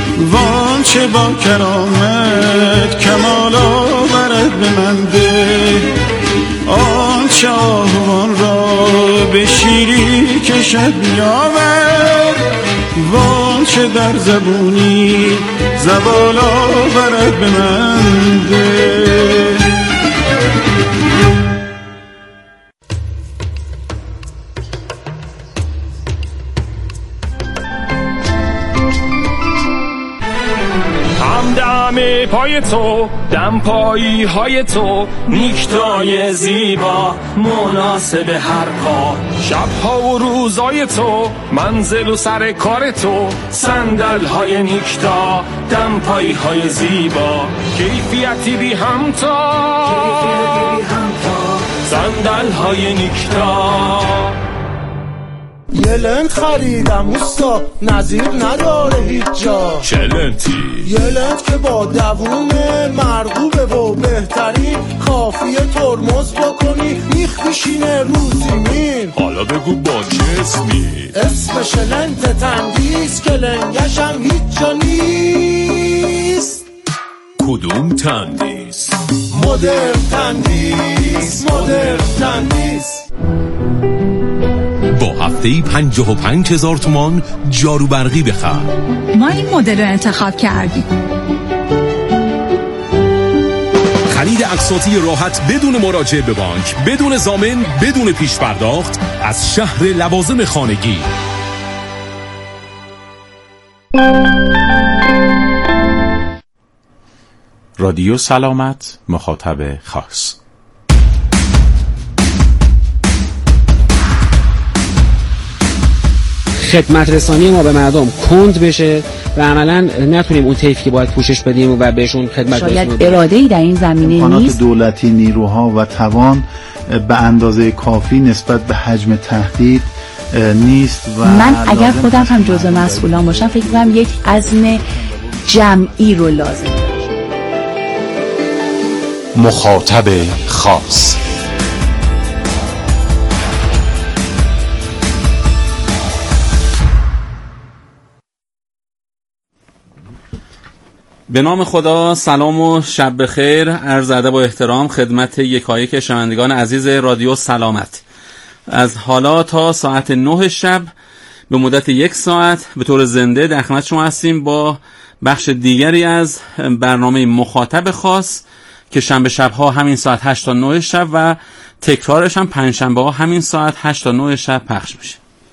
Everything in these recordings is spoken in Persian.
وان چه با کرامت کمال آورد به من ده، آنچه آهوان را به شیری کشد بیاور، وان چه در زبونی زوال آورد به من ده. همه پای تو، دمپایی های تو، نیکتای زیبا مناسب هر کار، شبها و روزای تو، منزل و سر کار تو، صندل های نیکتا، دمپایی های زیبا، کیفیتی بی همتا، صندل های نیکتا. یه لنت خریدم اوستا، نظیر نداره هیچ جا. چه لنتی؟ یه لنت که با دووم مرغوبه و بهترین، کافیه ترمز بکنی میخ میشینه رو زمین. حالا بگو با چه اسمی؟ اسمش لنت تندیس که لنگشم هیچ جا نیست. کدوم تندیس؟ مدرن تندیس، مدرن تندیس. با هفته‌ای 55,000 تومان جارو برقی بخر. ما این مدل رو انتخاب کردیم. خرید اقساطی راحت بدون مراجعه به بانک، بدون ضامن، بدون پیش پرداخت از شهر لوازم خانگی. رادیو سلامت، مخاطب خاص. خدمت رسانی ما به مردم کند بشه و عملاً نتونیم اون طیفی که باید پوشش بدیم و بهشون خدمت بکنیم. شاید اراده‌ای در این زمینه نیست. دولتی، نیروها و توان به اندازه کافی نسبت به حجم تهدید نیست و من اگر خودم هم جزء مسئولان باشم فکر می‌کنم یک عزم جمعی رو لازم. مخاطب خاص. به نام خدا، سلام و شب بخیر، عرض ادب و احترام خدمت یکایک شنوندگان عزیز رادیو سلامت. از حالا تا ساعت 9 شب به مدت 1 ساعت به طور زنده در خدمت شما هستیم با بخش دیگری از برنامه مخاطب خاص که شنبه شب‌ها همین ساعت 8 تا 9 شب و تکرارش هم پنجشنبه‌ها همین ساعت 8 تا 9 شب پخش میشه.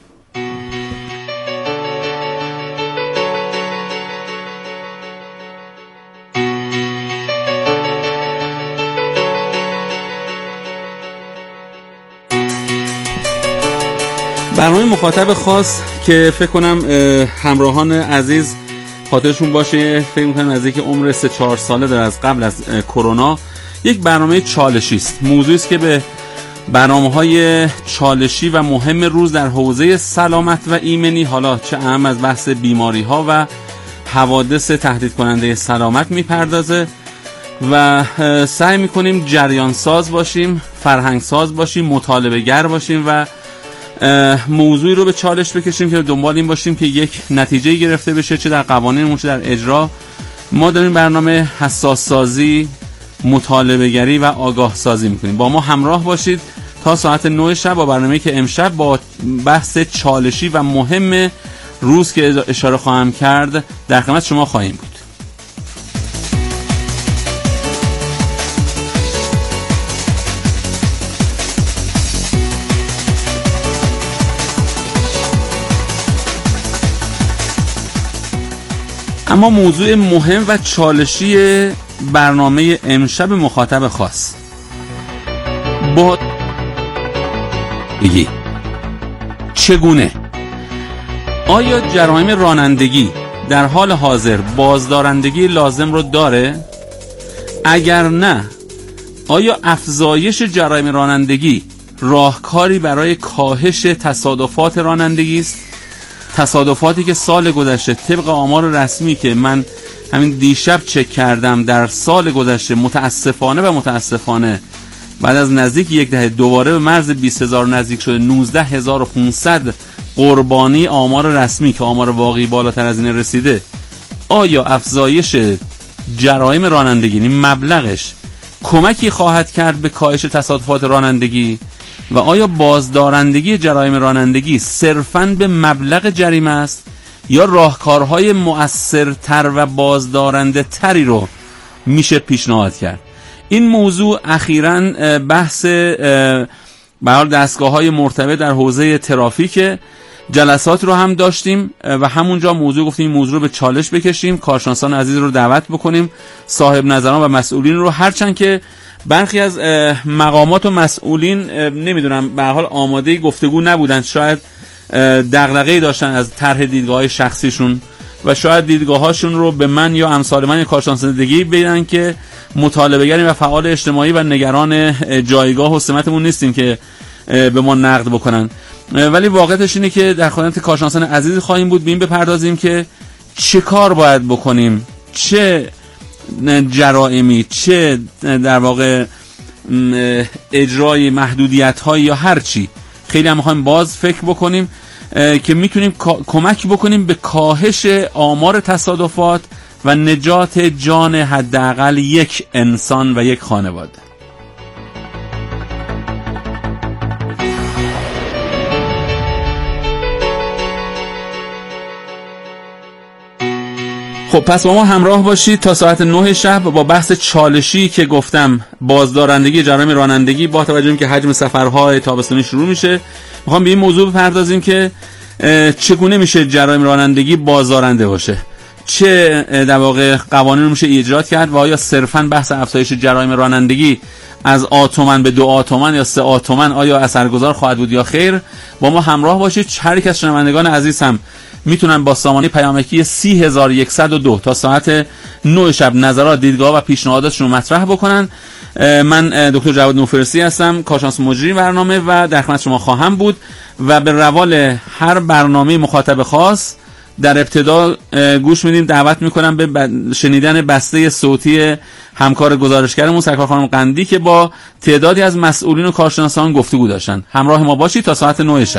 برنامه مخاطب خاص که فکر کنم همراهان عزیز خاطرشون باشه، فکر می‌کنم نزدیک عمر 3-4 ساله در از قبل از کرونا یک برنامه چالشی است. موضوعی است که به برنامه‌های چالشی و مهم روز در حوزه سلامت و ایمنی، حالا چه اهم از بحث بیماری‌ها و حوادث تهدید کننده سلامت میپردازه و سعی می‌کنیم جریان ساز باشیم، فرهنگ ساز باشیم، مطالبه گر باشیم و موضوعی رو به چالش بکشیم که دنبال این باشیم که یک نتیجه گرفته بشه، چه در قوانین چه در اجرا. ما داریم برنامه حساس سازی، مطالبه گری و آگاه سازی میکنیم. با ما همراه باشید تا ساعت 9 شب با برنامه‌ای که امشب با بحث چالشی و مهم روز که اشاره خواهم کرد در خدمت شما خواهیم بود. اما موضوع مهم و چالشی برنامه امشب مخاطب خاص با چگونه آیا جرایم رانندگی در حال حاضر بازدارندگی لازم رو داره؟ اگر نه، آیا افزایش جرایم رانندگی راهکاری برای کاهش تصادفات رانندگی است؟ تصادفاتی که سال گذشته طبق آمار رسمی که من همین دیشب چک کردم در سال گذشته متاسفانه بعد از نزدیک یک دهه دوباره به مرز 20,000 نزدیک شده. 19,500 قربانی آمار رسمی که آمار واقعی بالاتر از این رسیده آیا افزایش جرایم رانندگی مبلغش کمکی خواهد کرد به کاهش تصادفات رانندگی و آیا بازدارندگی جرایم رانندگی صرفاً به مبلغ جریمه است یا راهکارهای مؤثرتر و بازدارنده تری رو میشه پیشنهاد کرد. این موضوع اخیراً بحث به حال دستگاه‌های مرتبط در حوزه ترافیک جلسات رو هم داشتیم و همونجا موضوع گفتیم این موضوع رو به چالش بکشیم، کارشناسان عزیز رو دعوت بکنیم، صاحب نظران و مسئولین رو، هرچند که برخی از مقامات و مسئولین نمیدونم به هر حال آماده گفتگو نبودن، شاید دغدغه‌ای داشتن از طرح دیدگاه‌های شخصیشون و شاید دیدگاه‌هاشون رو به من یا امثال من یا کارشناس زندگی بدن که مطالبه‌گریم و فعال اجتماعی و نگران جایگاه و سمتمون نیستیم که به ما نقد بکنن. ولی واقعیتش اینه که در خدمت کارشناسان عزیز خواهیم بود، به این بپردازیم که چه کار باید بکنیم، چه جرائمی، چه در واقع اجرای محدودیت‌های یا هر چی. خیلی هم می‌خوایم باز فکر بکنیم که میتونیم کمک بکنیم به کاهش آمار تصادفات و نجات جان حداقل یک انسان و یک خانواده. خب پس با ما همراه باشید تا ساعت 9 شب با بحث چالشی که گفتم، بازدارندگی جرایم رانندگی، با توجه به اینکه حجم سفرهای تابستانی شروع میشه میخوام به این موضوع بپردازیم که چگونه میشه جرایم رانندگی بازدارنده باشه، چه در واقع قوانین رو میشه ایجاد کرد و آیا صرفاً بحث افزایش جرایم رانندگی از آتومن به 2 آتومن یا 3 آتومن آیا اثرگذار خواهد بود یا خیر. با ما همراه باشید. هر یک از شنوندگان عزیز هم میتونن با سامانه پیامکی 30102 تا ساعت 9 شب نظرات، دیدگاه و پیشنهاداتشون رو مطرح بکنن. من دکتر جواد نوفرسی هستم، کارشناس مجری برنامه و در خدمت شما خواهم بود و به روال هر برنامه مخاطب خاص در ابتدا گوش میدیم. دعوت میکنم به شنیدن بسته صوتی همکار گزارشگرمون سرکار خانم قندی که با تعدادی از مسئولین و کارشناسان گفتگو داشتن. همراه ما باشید تا ساعت 9 شب.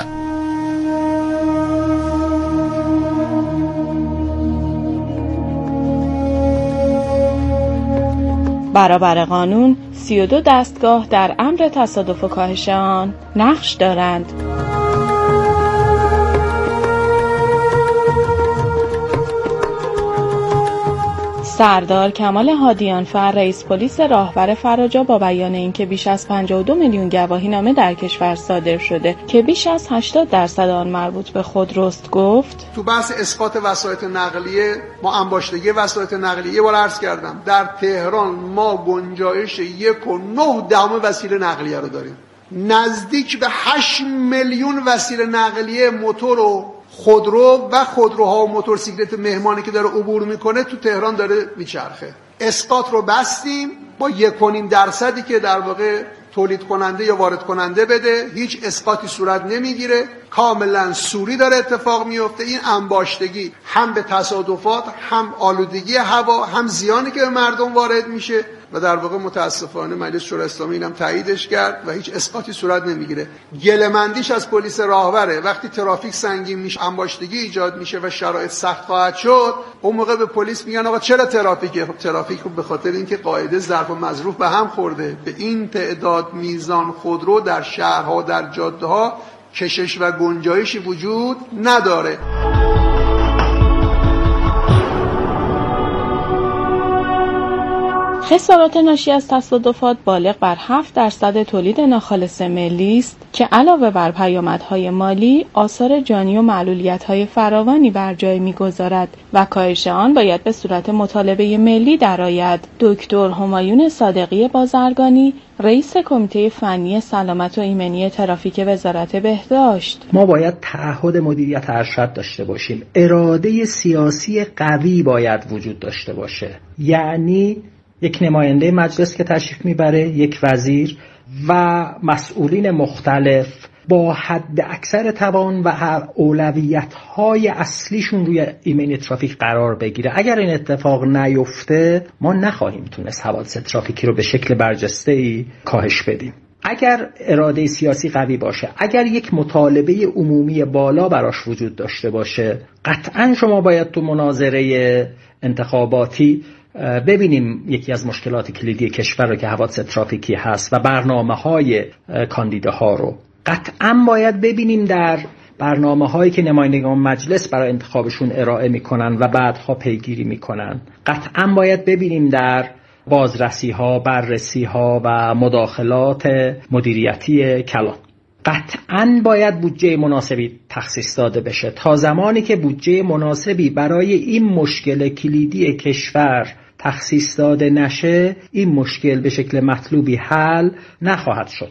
برابر قانون 32 دستگاه در امر تصادف و کاهش آن نقش دارند. سردار کمال هادیانفر رئیس پلیس راهور فراجا با بیان اینکه بیش از 52 میلیون گواهینامه در کشور صادر شده که بیش از 80% آن مربوط به خودروست گفت تو بحث اسقاط وسایط نقلیه، ما انباشتگی وسایط نقلیه یه بار عرض کردم در تهران ما گنجایش 1.9 وسیله نقلیه رو داریم. نزدیک به 8 میلیون وسیله نقلیه موتور و خودرو و خودروها و موتورسیکلت مهمانی که داره عبور میکنه تو تهران داره میچرخه. اسقاط رو بستیم با 1.5% که در واقع تولید کننده یا وارد کننده بده، هیچ اسقاطی صورت نمیگیره، کاملا سوری داره اتفاق میفته. این انباشتگی هم به تصادفات، هم آلودگی هوا، هم زیانی که به مردم وارد میشه و در واقع متاسفانه مجلس شورای اسلامی اینم تاییدش کرد و هیچ اسقاطی صورت نمیگیره. گله‌مندیش از پلیس راهوره وقتی ترافیک سنگین میشه، انباشتگی ایجاد میشه و شرایط سخت خواهد شد، اون موقع به پلیس میگن آقا چرا ترافیکه؟ خب ترافیک به خاطر اینکه قاعده ظرف و مظروف به هم خورده. به این تعداد میزان خودرو در شهرها در جاده‌ها کشش و گنجایشی وجود نداره. خسارات ناشی از تصادفات بالغ بر 7% تولید ناخالص ملی است که علاوه بر پیامدهای مالی، آثار جانی و معلولیت‌های فراوانی بر جای می‌گذارد و کاهش آن باید به صورت مطالبه ملی درآید. دکتر همایون صادقی بازرگانی، رئیس کمیته فنی سلامت و ایمنی ترافیک وزارت بهداشت: ما باید تعهد مدیریت ارشد داشته باشیم. اراده سیاسی قوی باید وجود داشته باشه. یعنی یک نماینده مجلس که تشریف میبره، یک وزیر و مسئولین مختلف با حد اکثر توان و اولویت‌های اصلیشون روی ایمنی ترافیک قرار بگیره. اگر این اتفاق نیفته ما نخواهیم تونست حوادث ترافیکی رو به شکل برجسته‌ای کاهش بدیم. اگر اراده سیاسی قوی باشه، اگر یک مطالبه عمومی بالا براش وجود داشته باشه، قطعاً شما باید تو مناظره انتخاباتی ببینیم یکی از مشکلات کلیدی کشور رو که حوادث ترافیکی هست و برنامه‌های کاندیداها رو قطعاً باید ببینیم در برنامه‌هایی که نمایندگان مجلس برای انتخابشون ارائه می‌کنن و بعدها پیگیری می‌کنن. قطعاً باید ببینیم در بازرسی‌ها، بررسی‌ها و مداخلات مدیریتی کلان. قطعاً باید بودجه مناسبی تخصیص داده بشه. تا زمانی که بودجه مناسبی برای این مشکل کلیدی کشور تخصیص داده نشه، این مشکل به شکل مطلوبی حل نخواهد شد.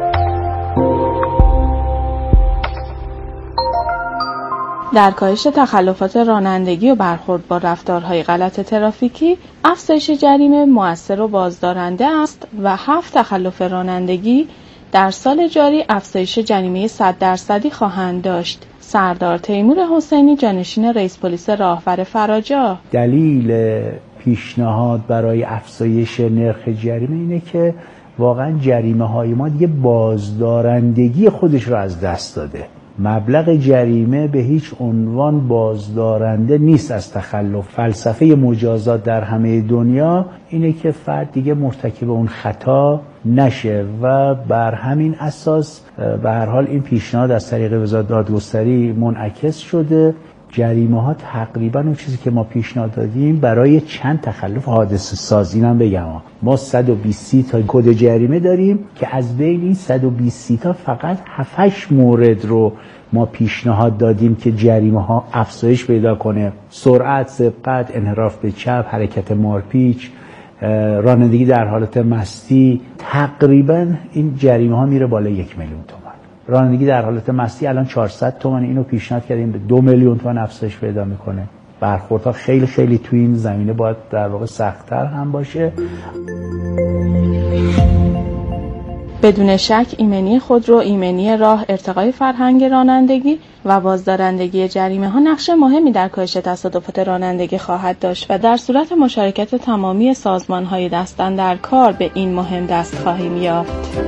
در کاهش تخلفات رانندگی و برخورد با رفتارهای غلط ترافیکی، افزایش جریمه مؤثر و بازدارنده است و 7 تخلف رانندگی در سال جاری افزایش جریمه 100% خواهند داشت. سردار تیمور حسینی، جانشین رئیس پلیس راهور فراجا: دلیل پیشنهاد برای افزایش نرخ جریمه اینه که واقعا جریمه های ما دیگه بازدارندگی خودش رو از دست داده. مبلغ جریمه به هیچ عنوان بازدارنده نیست از تخلف. فلسفه مجازات در همه دنیا اینه که فرد دیگه مرتکب اون خطا نشه و بر همین اساس به هر حال این پیشنهاد از طریق وزارت دادگستری منعکس شده. جریمه ها تقریبا اون چیزی که ما پیشنهاد دادیم برای چند تخلف حادثه ساز، اینم بگم ما 120 تا کد جریمه داریم که از بین این 120 تا فقط 7 مورد رو ما پیشنهاد دادیم که جریمه ها افزایش پیدا کنه: سرعت، سبقت، انحراف به چپ، حرکت مارپیچ، رانندگی در حالت مستی. تقریبا این جریمه ها میره بالای 1 میلیون تومان. رانندگی در حالت مستی الان 400 تومان، اینو پیشنهاد کردیم به 2 میلیون تومان افزایش پیدا میکنه. برخوردها خیلی خیلی تو این زمینه باید در واقع سخت‌تر هم باشه. بدون شک ایمنی خودرو، ایمنی راه، ارتقای فرهنگ رانندگی و بازدارندگی جریمه ها نقش مهمی در کاهش تصادفات رانندگی خواهد داشت و در صورت مشارکت تمامی سازمان های دستاندرکار به این مهم دست خواهیم یافت.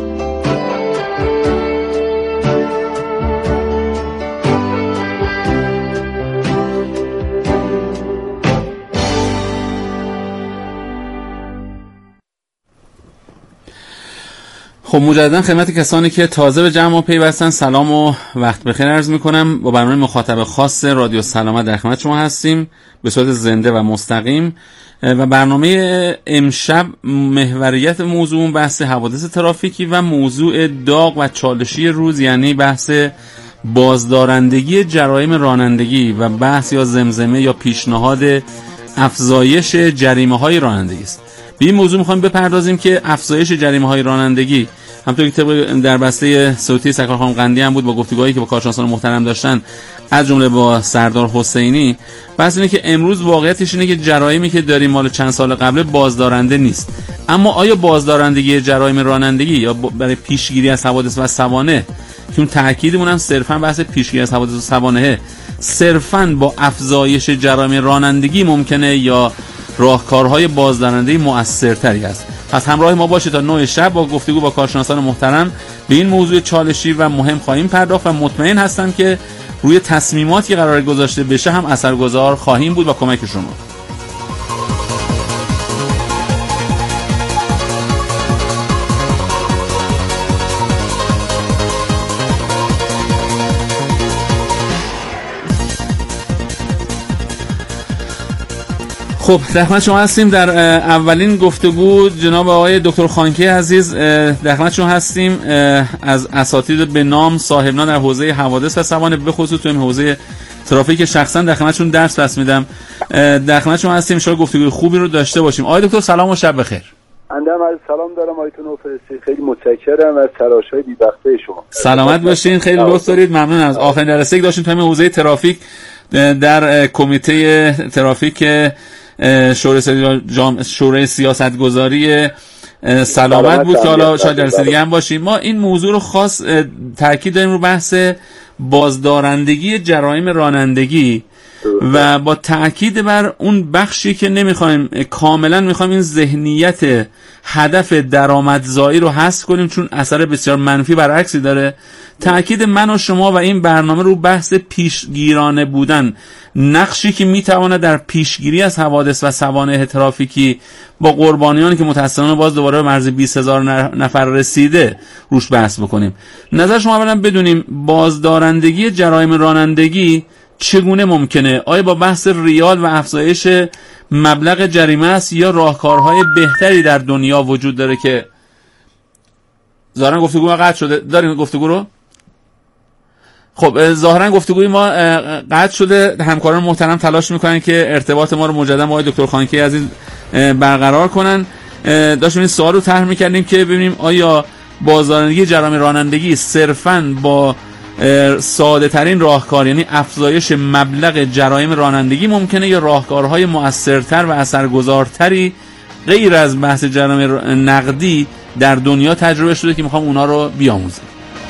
خب مجددا خدمت کسانی که تازه به جمع پیوستن سلام و وقت بخیر عرض میکنم. با برنامه مخاطب خاص رادیو سلامت در خدمت شما هستیم به صورت زنده و مستقیم و برنامه امشب محوریت موضوع بحث حوادث ترافیکی و موضوع داغ و چالشی روز یعنی بحث بازدارندگی جرایم رانندگی و بحث یا زمزمه یا پیشنهاد افزایش جریمه های رانندگی است. به این موضوع میخوایم بپردازیم که افزایش جریمه های رانندگی همونطور که طبق در بسته صوتی سرکار خانم قندی هم بود با گفتگوهایی که با کارشناسان محترم داشتن از جمله با سردار حسینی، بحث اینه که امروز واقعیتش اینه که جرایمی که داریم مال چند سال قبل بازدارنده نیست. اما آیا بازدارندگی جرایم رانندگی یا برای پیشگیری از حوادث و سوانح که اون تاکیدمون هم صرفا بحث پیشگیری از حوادث و سوانح صرفا با افزایش جرایم رانندگی ممکنه یا راهکارهای بازدارندگی مؤثرتری است؟ پس همراه ما باشید تا 9 شب با گفتگو با کارشناسان محترم به این موضوع چالشی و مهم خواهیم پرداخت و مطمئن هستم که روی تصمیماتی که قرار گذاشته بشه هم اثرگذار خواهیم بود با کمک شما. خب در خدمت شما هستیم. در اولین گفتگو جناب آقای دکتر خانکی عزیز در خدمت شما هستیم، از اساتید به نام صاحبنام در حوزه حوادث و سوانح به خصوص تو این حوزه ترافیک شخصا در خدمتشون درس پس میدم. در خدمت شما هستیم، ان شاء الله گفتگوی خوبی رو داشته باشیم. آقای دکتر سلام و شب بخیر. اندم از سلام دارم آیتون اوفرستی، خیلی متشکرم از تلاش‌های بی‌وقفه شما. سلامت باشین، خیلی لطف دارید، ممنون. از آخرین جلسه که داشتیم تو همین حوزه ترافیک در کمیته ترافیک شورای سیاستگذاری سلامت بود که حالا شاید جلسه دیگه هم باشیم. ما این موضوع رو خاص تاکید داریم رو بحث بازدارندگی جرایم رانندگی و با تأکید بر اون بخشی که نمیخوایم، کاملا میخوایم این ذهنیت هدف درآمدزایی رو حذف کنیم، چون اثر بسیار منفی برعکسی داره. تأکید من و شما و این برنامه رو بحث پیشگیرانه بودن، نقشی که میتونه در پیشگیری از حوادث و سوانح ترافیکی با قربانیانی که متأسفانه باز دوباره به مرز 20,000 نفر رسیده روش بحث بکنیم. نظر شما اولا بدونیم بازدارندگی جرایم رانندگی چگونه ممکنه؟ آیا با بحث ریال و افزایش مبلغ جریمه است یا راهکارهای بهتری در دنیا وجود داره که ظاهرا گفتگو ما قطع شده؟ داریم گفتگو رو؟ خب ظاهرا گفتگوی ما قطع شده. همکاران محترم تلاش میکنن که ارتباط ما رو مجددا با آقای دکتر خانکی عزیز برقرار کنن. داشتیم این سوال رو طرح میکردیم که ببینیم آیا بازدارندگی جرایم رانندگی صرفاً با ساده ترین راهکار، یعنی افزایش مبلغ جرایم رانندگی ممکنه، یا راهکارهای مؤثرتر و اثرگذارتری غیر از بحث جرایم نقدی در دنیا تجربه شده که میخوام اونا رو بیاموزیم؟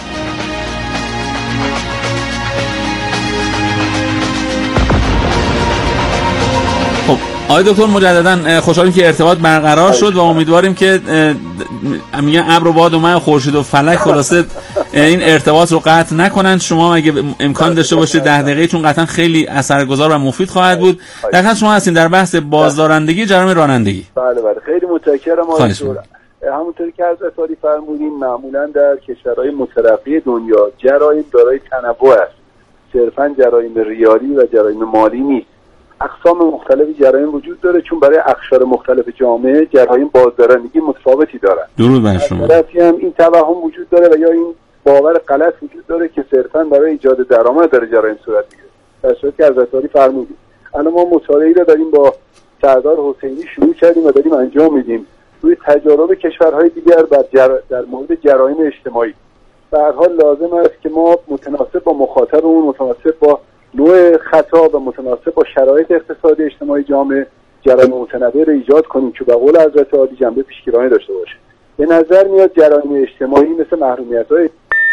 آقای دکتر مجددا خوشحالیم که ارتباط برقرار شد و امیدواریم که میگن ابر و باد و مه و خورشید و فلک خلاصه این ارتباط رو قطع نکنن. شما اگه امکان داشته باشید 10 دقیقه، چون قطعا خیلی اثرگذار و مفید خواهد بود. دقیقاً شما هستین در بحث بازدارندگی جرایم رانندگی. بله خیلی متشکرم آقای دکتر. همونطوری که حضرت عالی فرمودین معمولا در کشورهای مترقی دنیا جرایم دارای تنوع است، صرفاً جرایم ریالی و جرایم مالی نیست. اقسام مختلفی جرایم وجود داره، چون برای اقشار مختلف جامعه جرایم بازدارندگی متفاوتی دارن. درود بر شما. طرفی هم این توهم وجود داره و یا این باور غلط وجود داره که صرفاً برای ایجاد درآمد داره جرایم صورت میگیره. در صورتی که حضرت عالی فرمودید الان ما مطالعه‌ای رو داریم با سردار حسینی شروع کردیم و داریم انجام میدیم روی تجارب کشورهای دیگر در مورد جرایم اجتماعی. به هر حال لازم است که ما متناسب با مخاطبمون، متناسب با نوع خطا و متناسب با شرایط اقتصادی اجتماعی جامعه جرایم متنوع رو ایجاد کنیم که به قول حضرت عالی جنبه پیشگیرانه داشته باشه. به نظر میاد جرایم اجتماعی مثل محرومیت‌های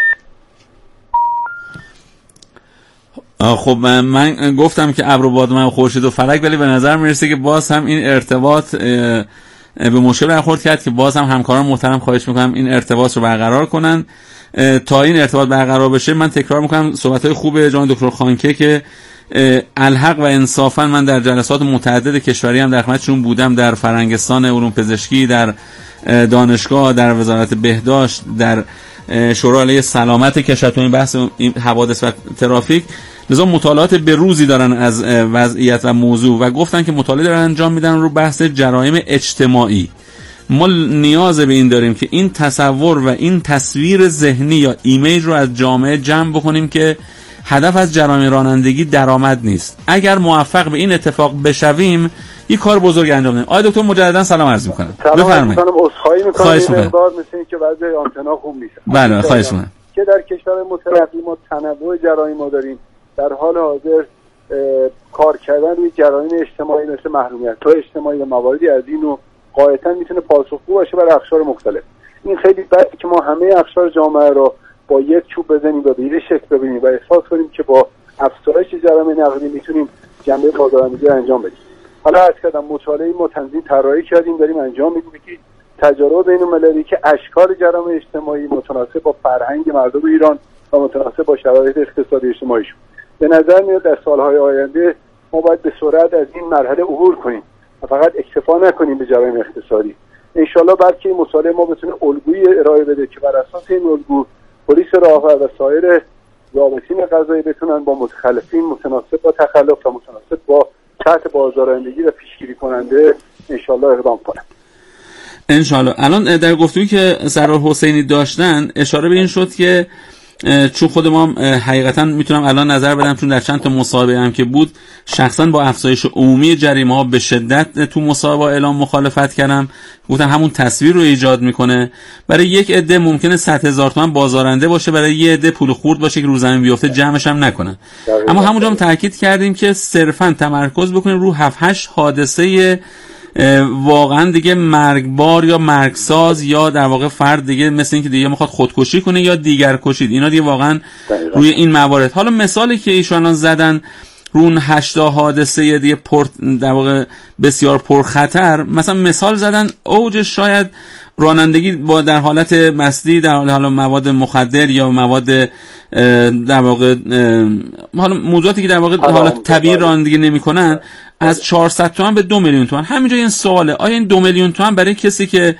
خب من گفتم که ابر و باد و مه و خورشید و فلک، ولی به نظر میرسه که باز هم این ارتباط به مشکل برخورد کرد که باز هم همکاران محترم خواهش میکنم این ارتباط رو برقرار کنن. تا این ارتباط برقرار بشه من تکرار میکنم صحبت‌های خوب جناب دکتر خانکه که الحق و انصافا من در جلسات متعدد کشوری هم در خدمتشون بودم، در فرنگستان علوم پزشکی، در دانشگاه، در وزارت بهداشت، در شورای علیه سلامت کشور تو این بحث حوادث و ترافیک. لذا مطالعات به روزی دارن از وضعیت و موضوع و گفتن که مطالعه دارن انجام میدن رو بحث جرایم اجتماعی. ما نیاز به این داریم که این تصور و این تصویر ذهنی یا ایمیج رو از جامعه جمع بکنیم که هدف از جرایم رانندگی درآمد نیست. اگر موفق به این اتفاق بشویم یک کار بزرگ انجام میدیم. آقای دکتر مجددا سلام عرض میکنم. بفرمایید. عذرخواهی میکنم مقدار مثل این که وضع آنتنا خوب نیست. بله خواهش میکنم. که در کشور مترقی ما تنوع جرایم ما داریم. در حال حاضر کار کردن روی جرایم اجتماعی مثل محرومیت‌های اجتماعی و مواردی از این و قاعدتاً میتونه پاسخگو باشه برای اقشار مختلف. این خیلی بده که ما همه اقشار جامعه رو با یک چوب بزنیم و به این شکل ببینیم و احساس کنیم که با افزایش جرایم نقدی میتونیم جنبه بازدارندگی رو انجام بدیم. حالا عرض کردم مطالعه ما تنظیم طراحی کردیم، داریم انجام میدیم که تجارب بین‌المللی که اشکال جرایم اجتماعی متناسب با فرهنگ مردم ایران و متناسب با شرایط اقتصادی اجتماعیشون. به نظر میاد در سالهای آینده ما باید به سرعت از این مرحله عبور کنیم و فقط اکتفا نکنیم به جرایم اقتصادی. انشالله بلکه این مطالعه ما بتونه الگویی ارائه بده که بر اساس این الگو پلیس راهور و سایر ضابطین قضایی بتونن با متخلفین متناسب با تخلف و متناسب با سطح بازدارندگی و پیشگیری کننده انشالله اقدام کنن. انشالله. الان در گفتگویی که سردار حسینی داشتن اشاره به این شد که چون خود ما حقیقتا میتونم الان نظر بدم، چون در چند تا مصاحبه هم که بود شخصا با افزایش عمومی جریمه ها به شدت تو مصاحبه اعلام مخالفت کردم. گفتم همون تصویر رو ایجاد میکنه. برای یک عده ممکنه 100,000 تومان بازارنده باشه، برای یک عده پول خورد باشه که رو زمین بیفته جمعش هم نکنن. اما همونجا هم تاکید کردیم که صرفا تمرکز بکنیم رو 7-8 حادثه واقعا دیگه مرگبار یا مرگساز یا در واقع فرد دیگه مثل این که دیگه میخواد خودکشی کنه یا دیگر کشید، اینا دیگه واقعا روی این موارد. حالا مثالی که ایشون الان زدن رون 8 حادثه دیگه در واقع بسیار پرخطر، مثلا مثال زدن اوجش شاید رانندگی با در حالت مستی، در حال مواد مخدر یا مواد در واقع حالا موضوعاتی که در واقع حالت طبیعی رانندگی نمی‌کنن، از 400 تومان به 2 میلیون تومان. همینجا این سواله، آیا این 2 میلیون تومان برای کسی که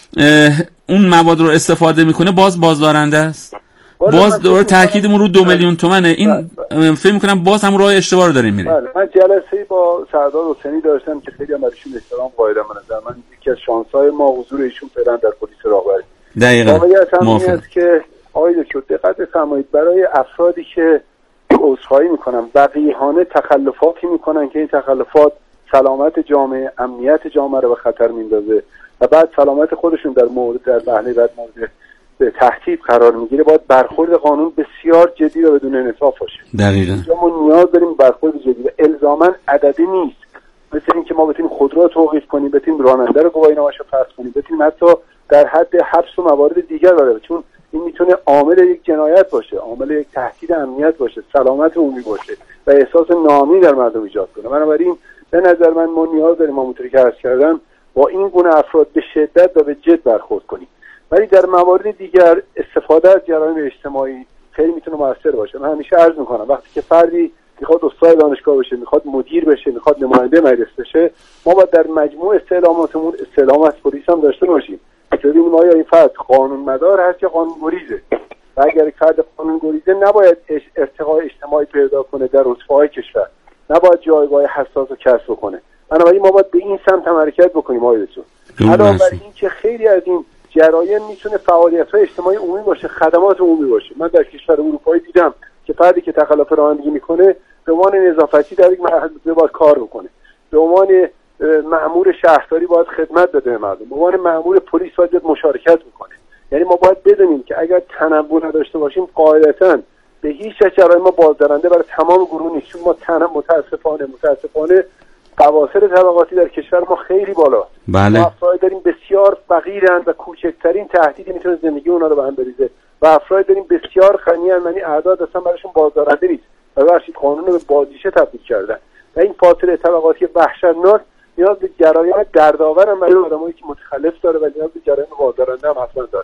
اون مواد رو استفاده میکنه بازدارنده است؟ باز دوباره تاکیدمون رو 2 میلیون تومنه. این فکر میکنم باز هم راه اشتباه رو داریم میریم. من جلسه با سردار حسینی داشتم که خیلی هم برایشون احترام قائلم. من یکی از شانس‌های ما حضور ایشون فعلا در پلیس راهبری. دقیقاً. واقعیت است که آقای دکتر دقت بفرمایید، برای افرادی که عذرخواهی میکنن وقیحانه تخلفاتی میکنن که این تخلفات سلامت جامعه، امنیت جامعه رو به خطر میندازه و بعد سلامت خودشون در بهله بعد مورد تهدید قرار میگیره، باید برخورد قانون بسیار جدی و بدون انعطاف باشه. دقیقاً. ما نیاز داریم برخورد جدی و الزاماً عددی نیست. مثل اینکه ما بتونیم خودرو توقیف کنیم، بتونیم راننده رو گواهینامه‌شو فسخ کنیم، بتونیم حتی در حد حبس و موارد دیگر بره، چون این میتونه عامل یک جنایت باشه، عامل یک تهدید امنیت باشه، سلامت عمومی باشه و احساس ناامنی در مردم ایجاد کنه. بنابراین به نظر من ما نیاز داریم همونطوری که عرض کردم با این گونه افراد به شدت و به جد برخورد کنیم. ولی در موارد دیگر استفاده از جرایم اجتماعی خیلی میتونه موثر باشه. من همیشه عرض میکنم وقتی که فردی میخواد استاد دانشگاه بشه، میخواد مدیر بشه، میخواد نماینده مجلس بشه، ما باید در مجموع استعلاماتمون استعلام از پلیس هم داشته باشیم که ببینیم آیا این فرد قانون مدار هست یا قانون گریزه. و اگر فرد قانون گریزه نباید ارتقای اجتماعی پیدا کنه در رتبه‌های کشور، نباید جایگاه حساس رو کسب کنه. بنابراین ما باید به این سمت حرکت بکنیم آقای دکتر. علاوه بر این که خیلی از این جرایم میتونه فعالیت‌های اجتماعی عمومی باشه، خدمات عمومی باشه. من در کشور اروپایی دیدم که فردی که تخلف رانندگی میکنه به عنوان نظافتچی در یک محله باید کار بکنه، به عنوان مأمور شهرداری باید خدمت بده به مردم، به عنوان مأمور پلیس باید مشارکت بکنه. یعنی ما باید بدونیم که اگر تنوع نداشته باشیم قاعدتاً به هیچ جرایم ما بازدارنده برای تمام گروه نیست، چون ما متاسفانه فواصل طبقاتی در کشور ما خیلی بالاست. بله. ما افراد داریم بسیار فقیرند و کوچکترین تهدیدی میتونه زندگی اونا رو به هم بریزه و افراد داریم بسیار غنی‌اند، یعنی اعداد اصلا براشون بازدارنده نیست و برشید قانون رو به بازیچه تبدیل کردن و این فاصله طبقاتی وحشتناک نیاز به جرایم دردآور هم برای آدمایی که متخلف داره و نیاز به جرایم بازدارنده هم حتما داره.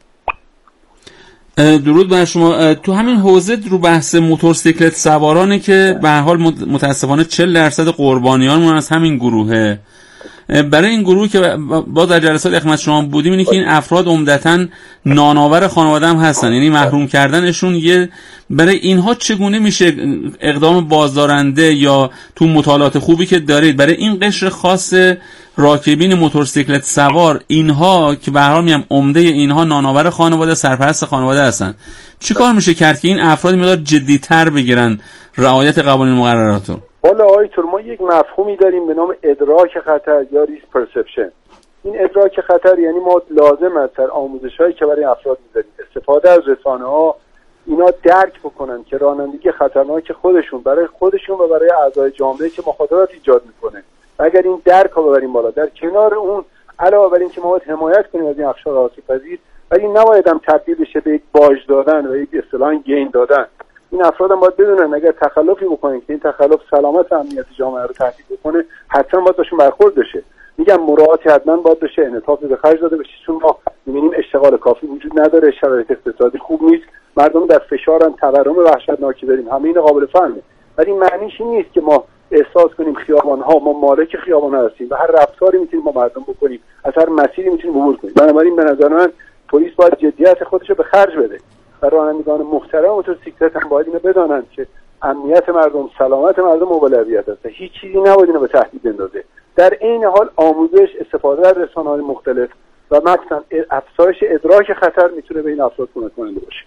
درود بر شما. تو همین حوزه رو بحث موتورسیکلت سوارانه که به هر حال متاسفانه 40% قربانیانمون از همین گروهه. برای این گروه که با در جلسات خدمت شما بودیم اینه که این افراد عمدتاً نانآور خانواده هم هستن، یعنی محروم کردنشون برای اینها چگونه میشه اقدام بازدارنده یا تو مطالعات خوبی که دارید برای این قشر خاص راکبین موتورسیکلت سوار، اینها که به هر حال میگم عمده اینها نانآور خانواده، سرپرست خانواده هستن، چیکار میشه کرد که این افراد مقدار جدی‌تر بگیرن رعایت قوانین مقررات رو؟ والا آیتور ما یک مفهومی داریم به نام ادراک خطر یا ریسک پرسپشن. این ادراک خطر یعنی ما لازم است در آموزش‌هایی که برای افراد می‌ذاریم استفاده از رسانه‌ها اینا درک بکنن که رانندگی خطرناک خودشون برای خودشون و برای اعضای جامعه که مخاطرات ایجاد میکنه و اگر این درک رو ببریم بالا، در کنار اون علاوه بر این که ما باید حمایت کنیم از این افراد آسیب‌پذیر، ولی نباید هم تبدیل بشه به یک باج دادن و یک اصطلاحاً گین دادن. این افراد هم باید بدونن اگر تخلفی بکنن که این تخلف سلامت و امنیت جامعه رو تهدید بکنه حتما باید باشون برخورد بشه. میگم مراعاتی حتما باید بشه، انعطاف به خرج داده بشه، چون ما می‌بینیم اشتغال کافی وجود نداره، شرایط اقتصادی خوب نیست، مردم در فشارن، تورم وحشتناکی داریم، همه این قابل فهمه. ولی معنیش این نیست که ما احساس کنیم خیابان‌ها ما مالک خیابان‌ها هستیم و هر رفتاری میتونیم با مردم بکنیم، از هر مسیری میتونیم عبور کنیم. بنابراین به نظر من پلیس باید جدیت خودش رو به خرج بده. رانندگان محترم موتورسیکلت هم باید اینو بدانند که امنیت مردم، سلامت مردم اولویت است. هیچ چیزی نباید اینو به تهدید بندازه. در این حال آموزش، استفاده از رسانه‌های مختلف و مثلا افزایش ادراک خطر میتونه به این افراد کمک کننده باشه.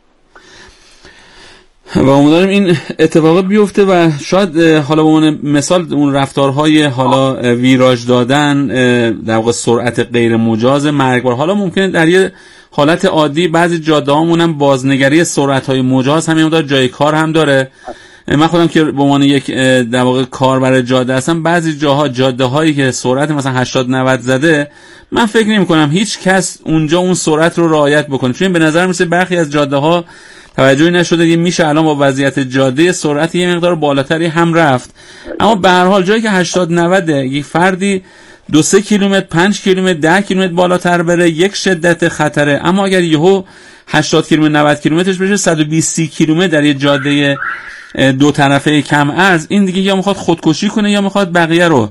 و امیدواریم این اتفاق بیفته و شاید حالا به عنوان مثال اون رفتارهای حالا ویراژ دادن، در واقع سرعت غیر مجاز، مرگبار، حالا ممکنه در یه حالت عادی بعضی جاده‌هامون هم بازنگری سرعت‌های مجاز همین مقدار جای کار هم داره. من خودم که به عنوان یک در واقع کاربر جاده هستم، بعضی جاها جاده‌هایی که سرعت مثلا 80-90 زده، من فکر نمی‌کنم هیچ کس اونجا اون سرعت رو رعایت بکنه، چون به نظر میاد برخی از جاده‌ها توجهی نشده. میشه الان با وضعیت جاده سرعت یه مقدار بالاتری هم رفت، اما به هر حال جایی که 80-90 یک فردی 2-3 کیلومتر 5 کیلومتر 10 کیلومتر بالاتر بره یک شدت خطره، اما اگر یهو 80 کیلومتر 90 کیلومترش بشه 120 کیلومتر در یه جاده دو طرفه کم ارز، این دیگه یا میخواد خودکشی کنه یا میخواد بقیه رو.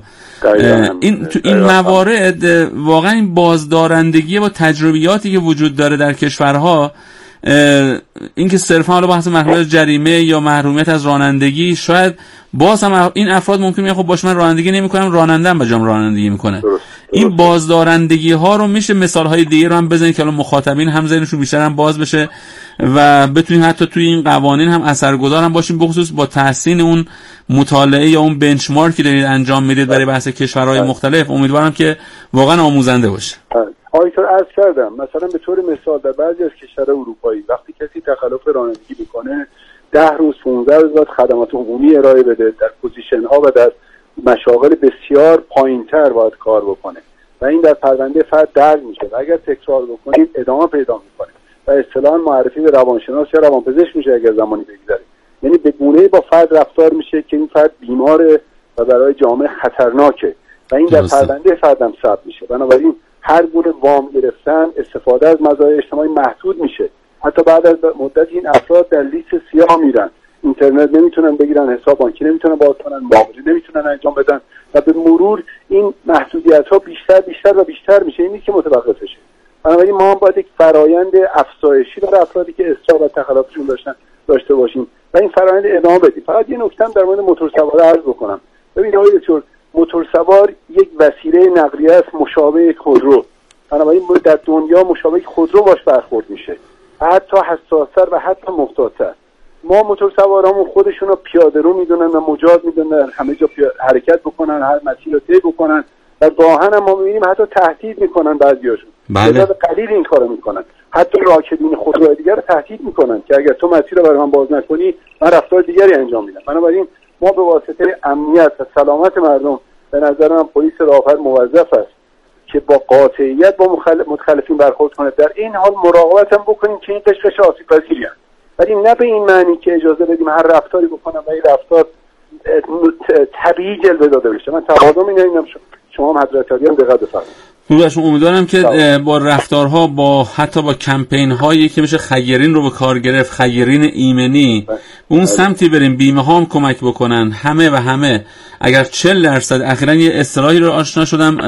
این موارد واقعا این بازدارندگی با تجربیاتی که وجود داره در کشورها، این که صرفا حالا بحث محرومیت جریمه یا محرومیت از رانندگی، شاید باز هم این افراد ممکن میگن خب باش من رانندگی نمیکنم، راننده‌ام بجام رانندگی میکنه. این بازدارندگی ها رو میشه مثال های دیگه رو هم بزنید که الان مخاطبین هم ذهنشون بیشتر هم باز بشه و بتونیم حتی توی این قوانین هم اثرگذار هم باشیم، بخصوص با تحسین اون مطالعه یا اون بنچمارکی دارید انجام میدید برای بحث کشورهای مختلف. امیدوارم که واقعا آموزنده باشه. آیتور عرض کردم مثلا به طور مثال در بعضی از کشورهای اروپایی وقتی کسی تخلف رانندگی میکنه 10 روز 15 روز بعد خدمات عمومی ارائه بده، در پوزیشن ها و در مشاغل بسیار پایینتر باید کار بکنه و این در پرونده فرد درج میشه و اگر تکرار بکنید ادامه پیدا میکنه و اصطلاحاً معرفی به روانشناس یا روانپزشک میشه اگر زمانی بگذره. یعنی به گونه‌ای با فرد رفتار میشه که این فرد بیماره و برای جامعه خطرناکه و این در پرونده فردم ثبت میشه. بنابراین هر گونه وام گرفتن، استفاده از مزایای اجتماعی محدود میشه. حتی بعد از مدت این افراد در لیست سیاه میرن، اینترنت نمیتونن بگیرن، حساب بانکی نمیتونن باز کنن، معامله نمیتونن انجام بدن و به مرور این محدودیت‌ها بیشتر و بیشتر میشه. این نیست که متوقف بشه. بنابراین ما هم باید یک فرایند افزایشی برای افرادی که اصرار و تخلفشون داشته باشیم و این فرایند ادامه بدیم. فقط یه نکته در مورد موتورسوار عرض بکنم. ببینید آقای دکتر، موتورسوار یک وسیله نقلیه است مشابه خودرو. بنابراین در دنیا مشابه خودرو باش برخورد میشه، حتی حساس‌تر و حتی محتاط‌تر. ما موتورسوارامون خودشون رو پیاده رو میدونن و مجاز میدونن همه جا حرکت بکنن، هر مسیر رو طی بکنن و گاهن هم ما میبینیم حتی تهدید میکنن بعضیاشون. تعداد قلیل این کارو میکنن. حتی راکبین خودروهای دیگر رو تهدید میکنن که اگر تو مسیر رو برای من باز نکنی من رفتار دیگری انجام میدم. بنابراین ما به واسطه امنیت و سلامت مردم به نظر من پلیس راهبر موظف است که با قاطعیت با مخالفین برخورد کنه، در این حال مراقبت هم بکنیم که این قشقش آسیب‌پذیری هست، ولی نه به این معنی که اجازه بدیم هر رفتاری بکنم و این رفتار طبیعی جلوه داده بشه. من تقاضا می‌کنم شما هم حضرت علی هم دقت بفرمایید. امیدوارم که با رفتارها با حتی با کمپین هایی که میشه خیرین رو به کار گرفت، خیرین ایمنی، به اون سمتی بریم، بیمه ها هم کمک بکنن، همه اگر 40% اخیراً یه اصطلاحی رو آشنا شدم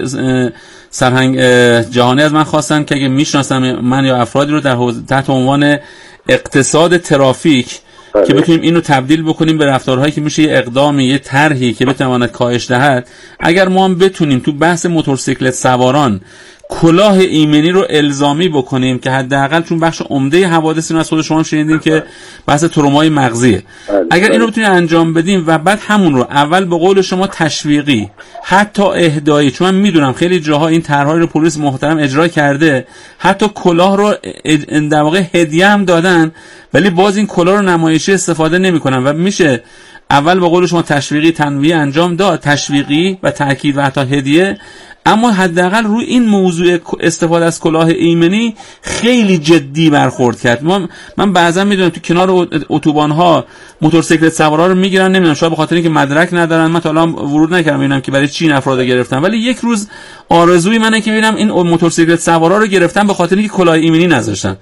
سرهنگ جهانی از من خواستن که اگه میشناسم من یا افرادی رو تحت عنوان اقتصاد ترافیک که بتونیم اینو تبدیل بکنیم به رفتارهایی که میشه یه اقدامی، یه طرحی که بتواند کاهش دهد. اگر ما هم بتونیم تو بحث موتورسیکلت سواران کلاه ایمنی رو الزامی بکنیم که حداقل چون بخش عمده حوادث اینو از خود شما شنیدیم که بحث ترومای مغزیه، اگر اینو بتونیم انجام بدیم و بعد همون رو اول به قول شما تشویقی حتی اهدایی، چون من میدونم خیلی جاها این طرح‌ها رو پلیس محترم اجرا کرده، حتی کلاه رو در واقع هدیه هم دادن ولی باز این کلاه رو نمایشی استفاده نمی‌کنن و میشه اول به قول شما تشویقی تنویع انجام داد، تشویقی و تاکید و حتی هدیه، اما حداقل روی این موضوع استفاده از کلاه ایمنی خیلی جدی برخورد کرد. من بعضا میدونم تو کنار اتوبان‌ها موتورسیکلت سوارا رو میگیرن، نمیدونم شاید به خاطر اینکه مدرک ندارن، من تا الان ورود نکردم ببینم که برای چی افراد گرفتن، ولی یک روز آرزوی منه که ببینم این موتورسیکلت سوارا رو گرفتن به خاطر اینکه کلاه ایمنی نذاشتن.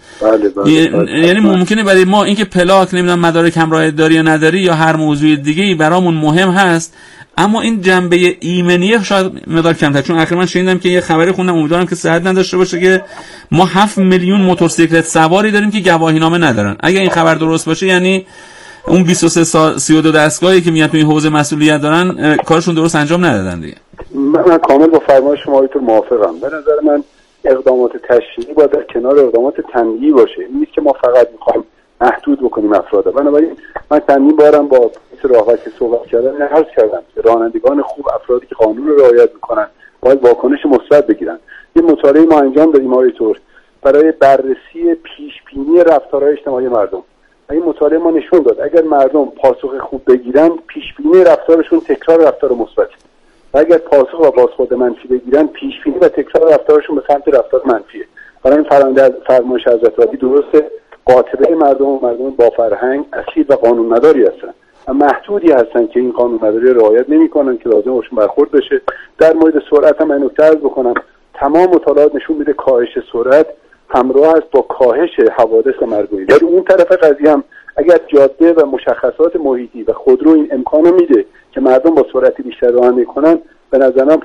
یعنی ممکنه برای ما اینکه پلاک نمیدونم مدارک همراه داری یا نداری یا هر موضوع دیگه‌ای برامون مهم هست، اما این جنبه ایمنیه شاید مقدار کمتر. چون اخیراً من شنیدم که یه خبری خوندم، امیدوارم که صحت نداشته باشه، که ما 7 میلیون موتورسیکلت سواری داریم که گواهینامه ندارن. اگر این خبر درست باشه یعنی اون 32 دستگاهی که میاد تو این حوزه مسئولیت دارن کارشون درست انجام ندادن دیگه. من کامل با فرمایش شما تو موافقم. به نظر من اقدامات تشریعی باید در کنار اقدامات تنبیهی باشه. این نیست که ما فقط می‌خوایم محدود بکنیم افراد. بنابراین من تنبیه بارم با راهبر که صحبت کردن عرض کردم که رانندگان خوب، افرادی که قانون رو رعایت میکنن، باید واکنش مثبت بگیرن. یه مطالعه ما انجام دادیم آقای طور برای بررسی پیشبینی رفتارهای اجتماعی مردم. این مطالعه ما نشون داد اگر مردم پاسخ خوب بگیرن، پیشبینی رفتارشون تکرار رفتار مثبت، و اگر پاسخ و بازخورد منفی بگیرن، پیشبینی و تکرار رفتارشون به سمت رفتار منفیه. برای این فرمایش حضرت علی درسته، قاطبه مردم با فرهنگ، اصیل و قانونمداری هستن و محدودی هستن که این قانونمداری رعایت نمی‌کنن که لازم باشون برخورد بشه. در مورد سرعت هم نکته عرض بکنم، تمام مطالعات نشون میده کاهش سرعت همراه است با کاهش حوادث مرگومی. ولی اون طرف قضیه هم اگر جاده و مشخصات محیطی و خودرو این امکانو میده که مردم با سرعت بیشتر رانندگی کنن، به نظرم